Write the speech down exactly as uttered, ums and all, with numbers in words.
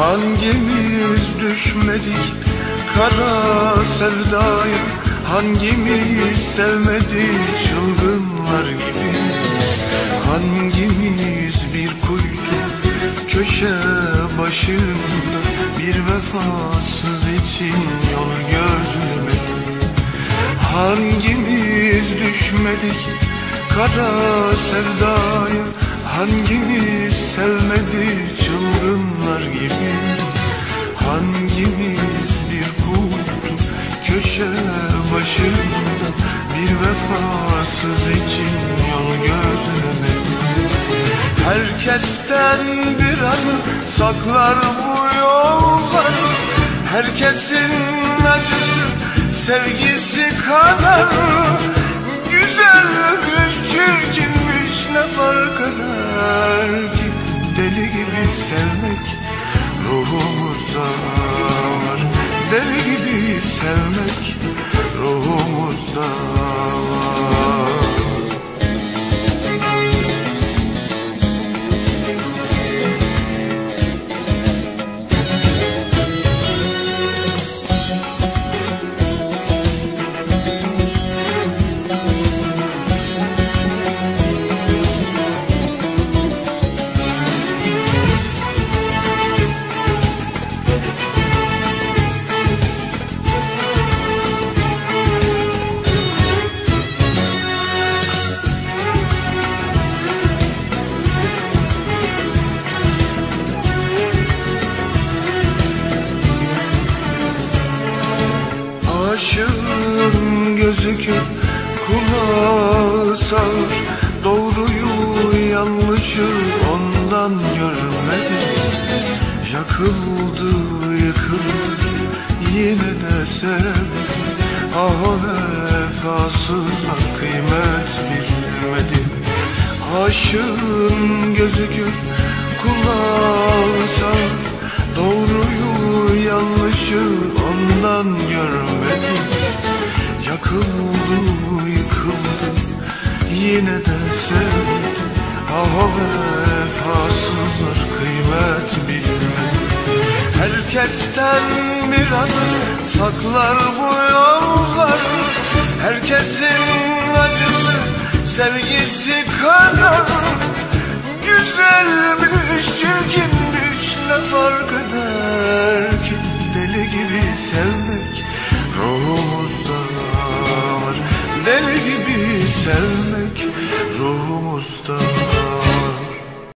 Hangimiz düşmedik kara sevdaya, hangimiz sevmedik çılgınlar gibi? Hangimiz bir kuytu köşe başında bir vefasız için yol gözlemedik? Hangimiz düşmedik kara sevdaya, hangimiz sevmedik çılgınlar gibi? Hangimiz bir kuytu köşe başında bir vefasız için yol gözlemedik? Herkesten bir anı saklar bu yollar, herkesin acısı sevgisi kadar. Güzelmiş, çirkinmiş, ne fark eder ki? Deli gibi sevmek ruhumuzda var, deli gibi sevmek ruhumuzda var. Aşığın gözü kör, kulağı sağır, doğruyu yanlışı ondan görmedi. Yakıldı, yıkıldı, yine de sevdi. Ah o vefasızlar kıymet bilmedi. Aşığın gözü kör, kulağı sağır, doğruyu yanlışı ondan görmedi. Yakıldı, yıkıldı, yine de sevdi. Ah o vefasızlar kıymet bilmedi. Herkesten bir anı saklar bu yollar, herkesin acısı sevgisi kadar. Güzelmiş, çirkinmiş, ne fark eder ki? Deli gibi sevmek ruhumuzda var, deli gibi sevmek